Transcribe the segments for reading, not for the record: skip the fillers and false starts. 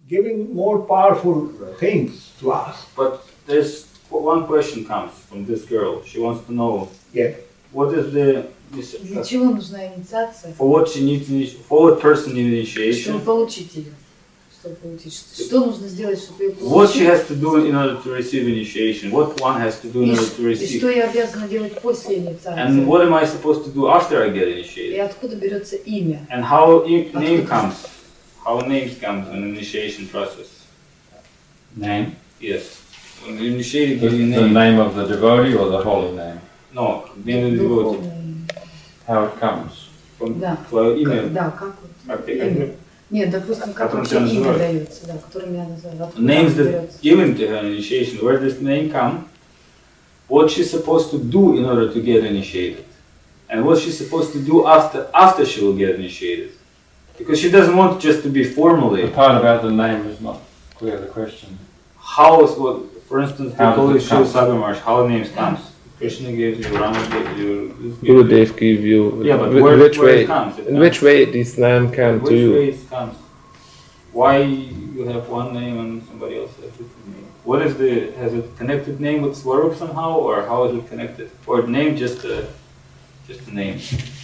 giving more powerful things to us. But there's one question comes from this girl. She wants to know. Yeah. What is the Для чего нужна инициация? for what she needs for what person needs Чтобы initiation? получить ее. Чтобы получить. Что нужно сделать, чтобы ее What she получить? has to do in order to receive initiation? What one has to do in И order to и receive? что я обязана делать после And инициации? what am I supposed to do after I get И initiated? откуда берется имя? And how name comes? How names comes in initiation process? Name? Yes. When you initiate, The, give you the name. name of the devotee or the holy name? No, name of the devotee. Духовное имя. How it comes? From Да. твое имя. Да, как вот? Как ты Имя. Нет, допустим, как Которым вообще тебя имя называют. дается, да, которым меня называют. Откуда Names оно that берется? given to her in initiation, where does the name come? What she's supposed to do in order to get initiated, and what she's supposed to do after she will get initiated, because she doesn't want just to be The formally. part about the name is not clear, the question. How is what, for instance, the How does Holy it Shiv come? Sabamarsh, how names comes? Krishna gives you, Rama gives you. this gives you. Gurudev give you. Yeah, but which where way? it comes? It In comes. which way this name came Which to you? way it comes? Why you have one name and somebody else has a different name? What is the, has it connected name with Swarup somehow, or how is it connected? Or name just a name?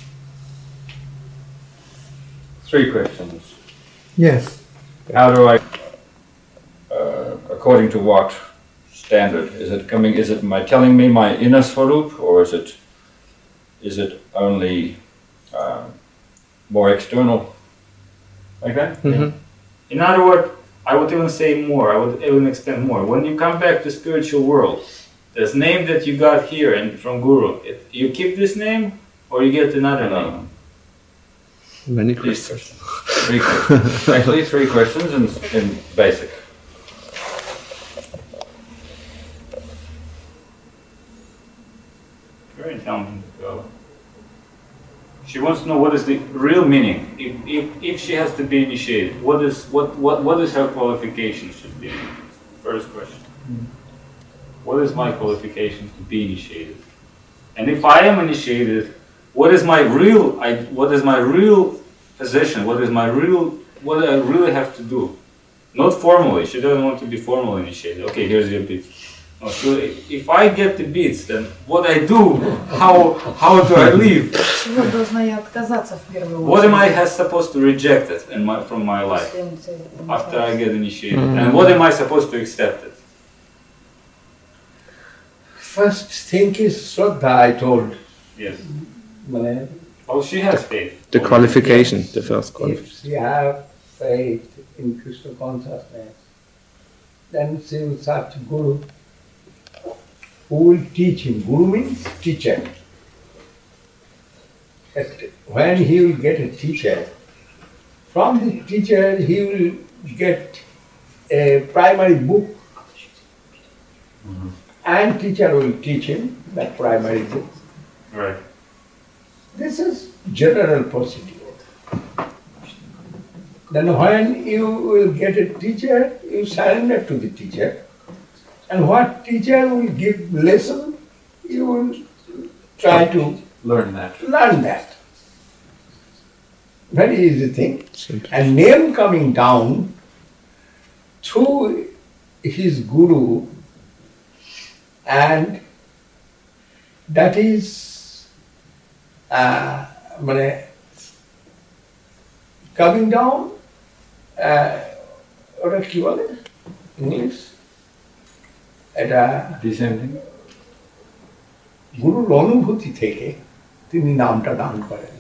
3 questions. Yes. How do I, according to what standard? Is it coming, is it my telling me my inner Swarup, or is it only more external? Like that? Mhm. In other words, I would even say more, I would even extend more. When you come back to spiritual world, this name that you got here and from Guru, you keep this name or you get another name? Many Please. questions. 3 questions. Actually, 3 questions in basic. Very intelligent girl. She wants to know what is the real meaning. If she has to be initiated, what is her qualification should be? First question. What is my qualification to be initiated? And if I am initiated, what is my real position? What do I really have to do? Not formally. She doesn't want to be formally initiated. Okay, here's your beads. No, so if I get the beads, then what I do? How do I live? Чего должна я отказаться в первую What am I очередь? supposed to reject it from my life Своим целям. after I get initiated? And what am I supposed to accept it? First thing is Shraddha, I told. Yes. Mane, Oh, she has faith. The qualification, the first qualification. if she have faith in Krishna consciousness, then she will search Guru, who will teach him. Guru means teacher. But when he will get a teacher, from the teacher he will get a primary book, and teacher will teach him that primary book. Right. This is general procedure. Then when you will get a teacher, you surrender to the teacher. And what teacher will give lesson, you will try to Learn that. learn that. Very easy thing. Simple. And name coming down through his guru, and that is coming down, ওটা কি বলে English, এটা Descending. গুরুর অনুভূতি থেকে তিনি নামটা দান করেন।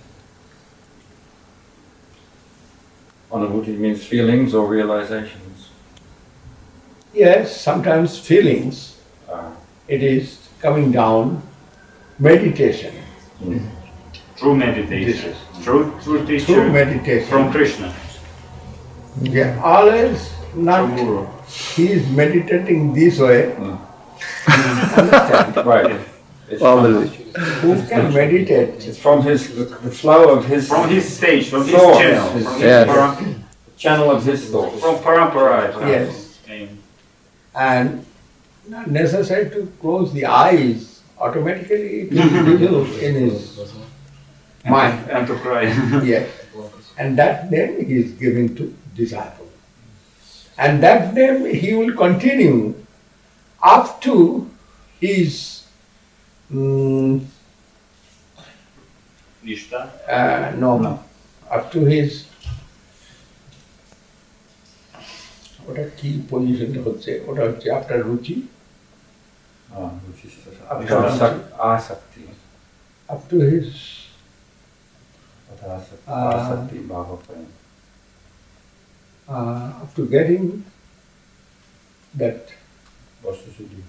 Anubhuti means feelings or realizations. Yes, sometimes feelings, it is coming down, meditation. True meditation. True teacher. Through meditation. From Krishna. Yeah, always not, From Guru. he is meditating this way. Understand? Right. It's from, Always. Who can meditate? it's from the flow of his From his stage, from his Thoughts. channel. From his Yes. channel of his thoughts. From parampara. Yes. And not necessary to close the eyes, automatically it will reveal in his mind. And to cry. Yes. And that then he is giving to disciple. And that name he will continue up to his Nishta. no, up to his ওটা কি পজিশনটা হচ্ছে ওটা হচ্ছে আপনার রুচি which is Asakti. asakti. up to his Asakti bhava prem. up to getting that Vastu siddhi.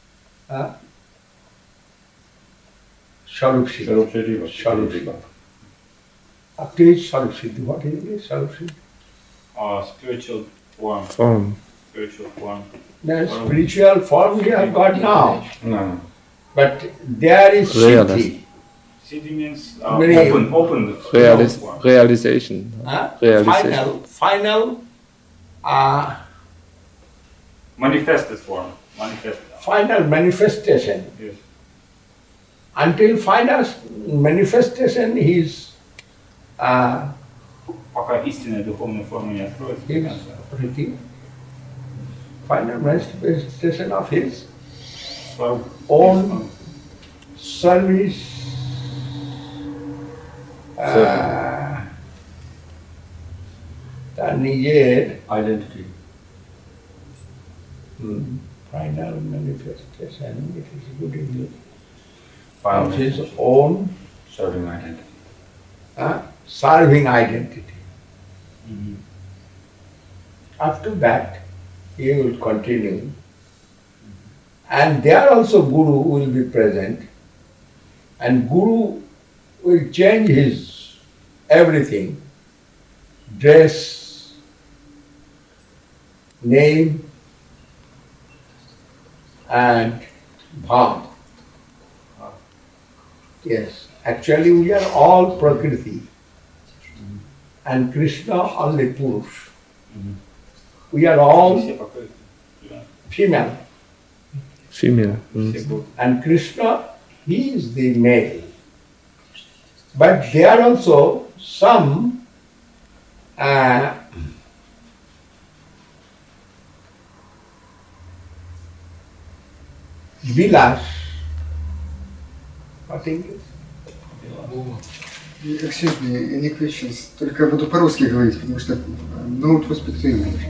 Swarup Siddhi. Swarup siddhi. Swarup Siddhi. Up to his Swarup Siddhi. What is it? Swarup Siddhi? Spiritual form. Spiritual form. The spiritual form we have got now. No. But there is Realist. Siddhi. Siddhi means Very- open form. Realization. Realization. Final Manifested form. Manifested. final manifestation. Yes. Until final manifestation, his Пока истинная духовная форма не откроется. до конца. final manifestation of his Сваруб. own service, তার নিজের Identity. final manifestation, it is good English, Final of his message. own Serving identity. serving identity. Up to that, he will continue. And there also Guru will be present. And Guru will change his everything, dress, name, and bhav. Yes, actually we are all Prakriti. And Krishna only Purush. We are all Все покрыты. Да. female. Female. Все будут. And Krishna, he is the male. But there are also some Vilas. What English? Excuse me, any questions? Только я буду по-русски говорить, потому что no to speak to English.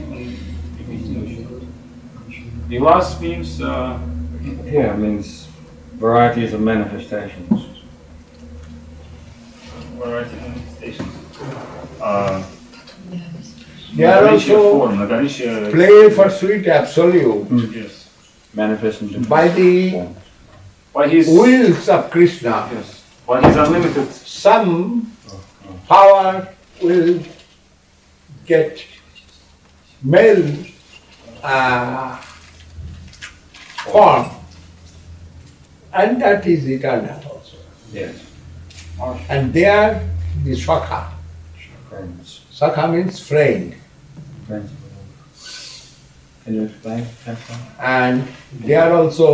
Vilas means Yeah, means varieties of manifestations. variety of manifestations. They are Многоличие also форм, многоличие. play for sweet absolute Yes. Manifest in different by the forms. By his wills of Krishna. yes. By his unlimited. Some power will get male form, and that is eternal also. Yes. And they are the Sakha. Friends. Sakha means friend, Friends. Can you explain? and they are also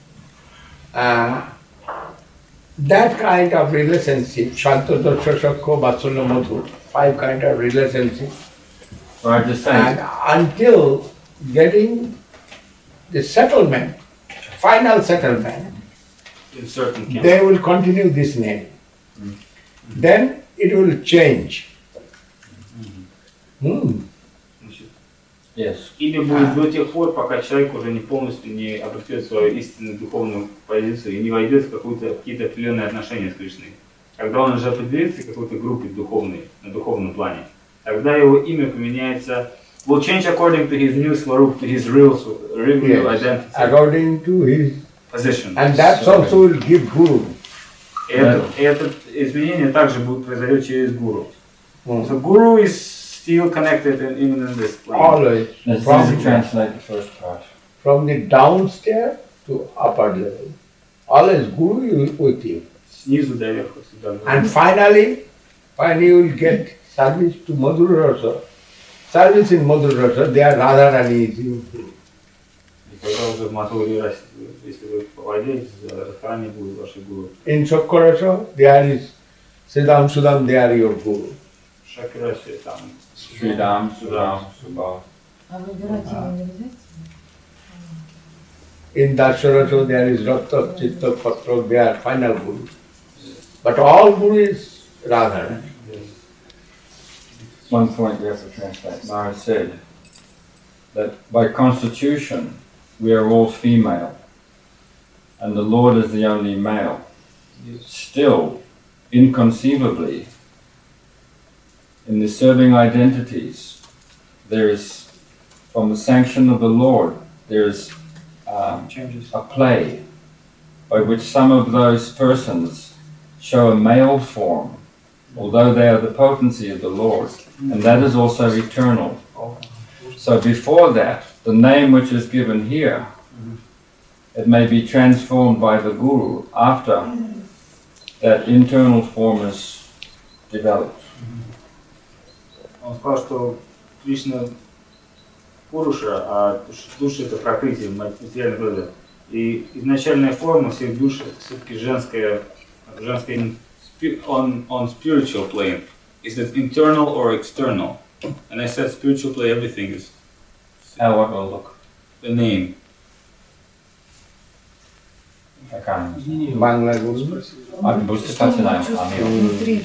that kind of relationship. Shanta Darsha Shakho Vatsalya Madhu, 5 kind of relationship. Right, just saying. And until getting the settlement, final settlement, In certain camps. they will continue this name. Then it will change. Значит, Yes. имя будет до тех пор, пока человек уже не полностью не обретет свою истинную духовную позицию и не войдет в какие-то определенные отношения с Кришной. Когда он уже определится в какой-то группе духовной, на духовном плане, тогда его имя поменяется, will change according to his new swarup, to his real Yes, identity, according to his, position. and that also will give Guru. И это изменение также будет произойдет через гуру. Mm. So guru is still connected even in this plane. Always Let's from, translate the first part. from the downstairs to upper level. Always Guru is with you. Снизу до верха всегда. And finally, when you will get service to Madhura Rasa, service in Madhura Rasa, there Radharani is your Guru. И когда уже в Мадхуре Расе, если вы попадете, Радхарани будет вашей гуру. In Shakya Rasa, there is Siddham Sudham, they are your Guru. В Шакрасе там. Sridham, Sudham, Subha. А выбирать его не обязательно? In Dasarato there is Ratta, Chitta, Patra, they are final Guru. But all Guru is Radharani. One point we have to translate. Maharaj said that by constitution we are all female and the Lord is the only male. Still, inconceivably, in the serving identities, there is, from the sanction of the Lord, there is a play by which some of those persons show a male form, although they are the potency of the Lord, and that is also eternal. So before that, the name which is given here, it may be transformed by the Guru after that internal form is developed. Он сказал, что Кришна Пуруша, а душа это прокрытие материальной природы. И изначальная форма всех душ это все-таки женская on spiritual plane. Is it internal or external? And I said spiritual plane, everything is How it will look. the name. I can't remember. Bangla Guru. Внутри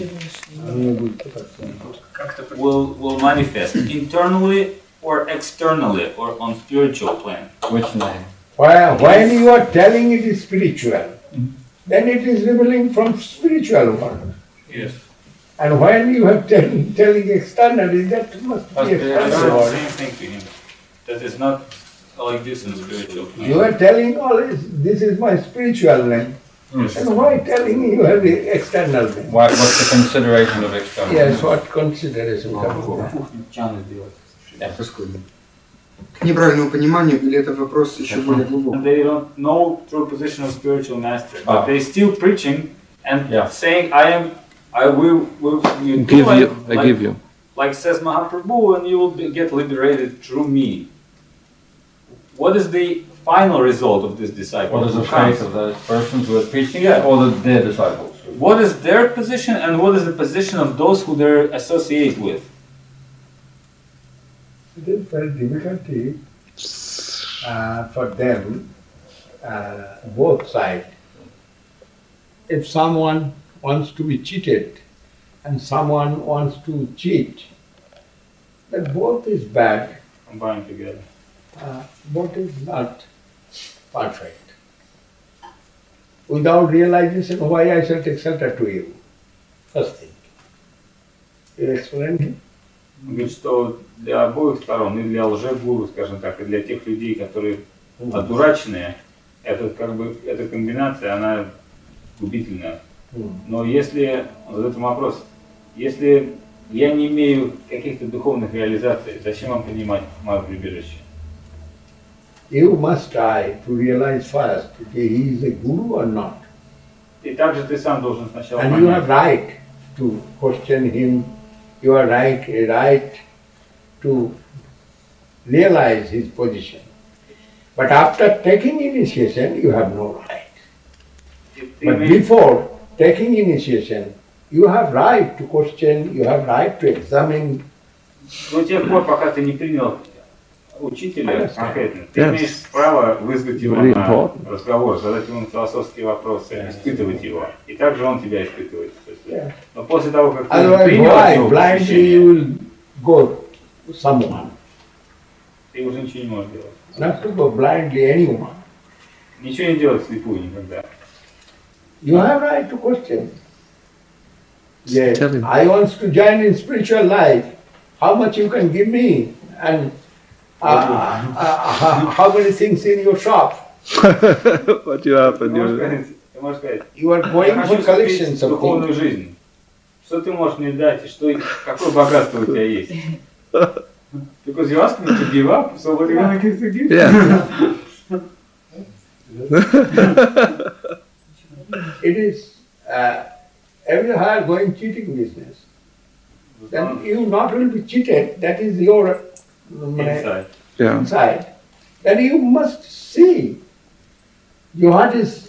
Will manifest internally or externally or on spiritual plane. Which name? When you are telling it is spiritual, then it is revealing from spiritual world. Yes. And when you are telling externally, that must be But external the world. same thing to him. That is not like this in spiritual plane. You are telling this is my spiritual name. Yes. And why telling you have the external name? What's the consideration of external? Yes, what consideration comes from that? К неправильному пониманию, или это вопрос еще более глубокий? And they don't know true position of spiritual master, but they still preaching and saying, I will you Give do you, like, I give you. like says Mahaprabhu, and you will get liberated through me. What is the final result of this disciple? What is the fate of those persons who are teaching it, or their disciples? What is their position, and what is the position of those who they associate with? It is very difficult for them, both sides. If someone wants to be cheated and someone wants to cheat, then both is bad, Combined together. both is not perfect. Without realization, why I should take shelter to you? First thing. You explain it? Он говорит, что для обоих сторон, и для лжегуру, скажем так, и для тех людей, которые одураченные, эта комбинация, она губительная. Но если, он задает вопрос, если я не имею каких-то духовных реализаций, зачем вам принимать мое прибежище? You must try to realize first if he is a guru or not. И также ты сам должен сначала And you have понять. right to question him. You are right to realize his position. But after taking initiation, you have no right. But before taking initiation, you have right to question, you have right to examine. До тех пор, пока ты не принял учителя конкретно, ты Yes. имеешь право вызвать его Very на important. разговор, задать ему философские вопросы, испытывать его. И также он тебя испытывает. То есть, Yeah. но после того, как ты Otherwise, принял why? его Blindly посвящение, you will go to someone. ты уже ничего не можешь делать. Not to go blindly anyone. Ничего не делать вслепую никогда. You have right to question. Yes, Tell him. I want to join in spiritual life. How much you can give me? And how many things in your shop? What you have Ты in можешь your... сказать, You are я going хочу for вступить collections в of духовную things. жизнь. Что ты можешь мне дать, и какое богатство у тебя есть? Because you ask me to give up, so what are you going to give? Yeah. It is everywhere going cheating business. Then you not will be cheated, that is your Inside. Yeah. inside. Then you must see what is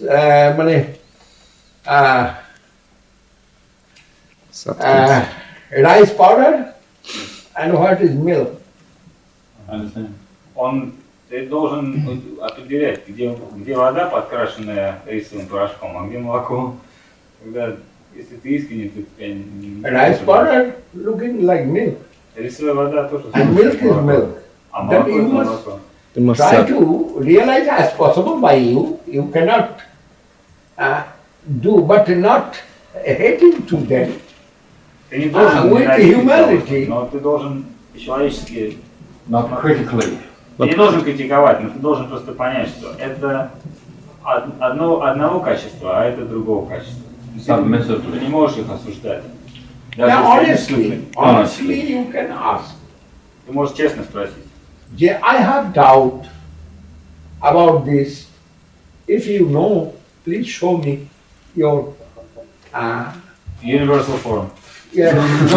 Substance. rice powder and what is milk. Understand? Ты должен определять, где вода, подкрашенная рисовым порошком, а где молоко. Если ты искренне, то тебя не... Rice powder looking like milk. Рисовая вода тоже... And milk is milk. А Then молоко you это must молоко. You must try sub. to realize as possible by you. You cannot do, but not hating to them. Ты не должен with ненавидеть humility. кого-то, но ты должен человечески... Not critically. Ты не должен критиковать, но ты должен просто понять, что это одного качества, а это другого качества. Ты не можешь их осуждать. Now Даже если они honestly you can ask. Ты можешь честно спросить. I have doubt about this. If you know, please show me your Universal form. your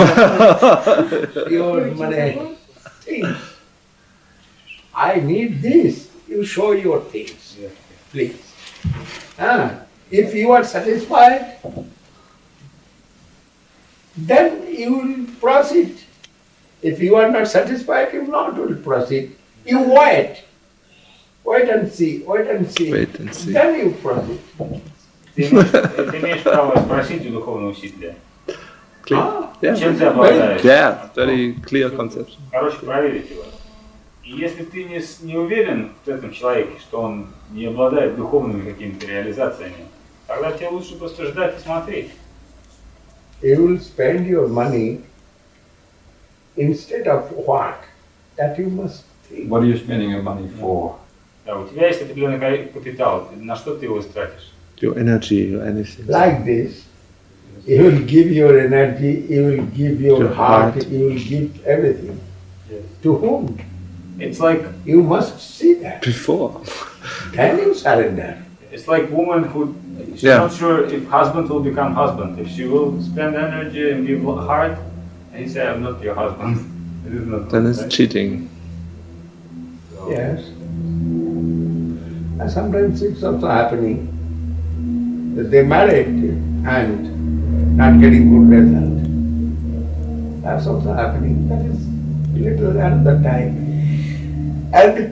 money things. I need this. You show your things, please. If you are satisfied, then you will proceed. If you are not satisfied, you will not proceed. You wait. Wait and see. Wait and see. Wait and see. Then you proceed. Ты имеешь право спросить у духовного учителя, Ah, чем ты Yeah. обладаешь. Yeah, very clear conception. Короче, проверить его. И если ты не уверен в этом человеке, что он не обладает духовными какими-то реализациями, тогда тебе лучше просто ждать и смотреть. you will spend your money instead of what? That you must think. What are you spending your money for? Да, у тебя есть определенный капитал, на что ты его тратишь? Your energy, your anything. Like this, you will give your energy, you will give your Your heart, heart. you will give everything. Yes. To whom? It's like You must see that. Before. Then you surrender. It's like woman who she's Yeah. not sure if husband will become husband. If she will spend energy and give heart, and he say, "I'm not your husband." It is not. Then it's right? cheating. Yes. And sometimes it's also happening that they married and not getting good result. That's also happening. That is little another time. And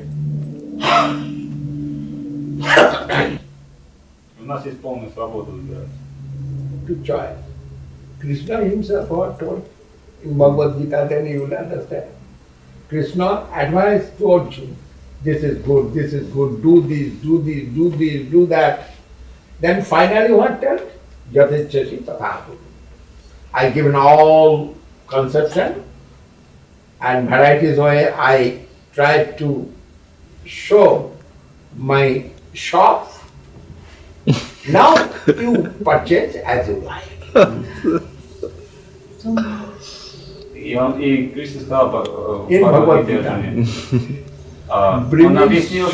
У нас есть полная свобода выбирать. to choice. Krishna himself what told in Bhagavad Gita, then you will understand. Krishna advised told you, this is good, do this, do this, do this, do that. Then finally what told? Yatechasi tathahu. I given all conception and varieties way I tried to show my shop. Now you purchase as you like. И Кришна сказал в In Бхагавад-гите, Bhagavad он объяснил,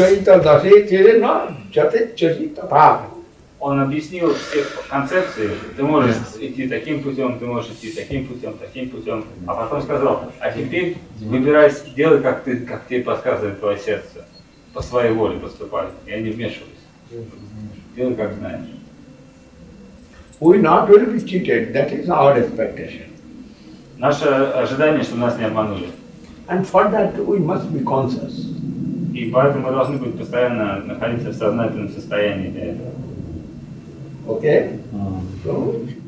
он объяснил все концепции. Ты можешь идти таким путем, ты можешь идти таким путем, а потом сказал, а теперь выбирай, делай, как тебе подсказывает твое сердце, по своей воле поступай, я не вмешиваюсь. Делай, как знаешь. We not will be cheated, that is our expectation. Наше ожидание, что нас не обманули. And for that we must be conscious. И поэтому мы должны быть постоянно находиться в сознательном состоянии для этого. Okay? So,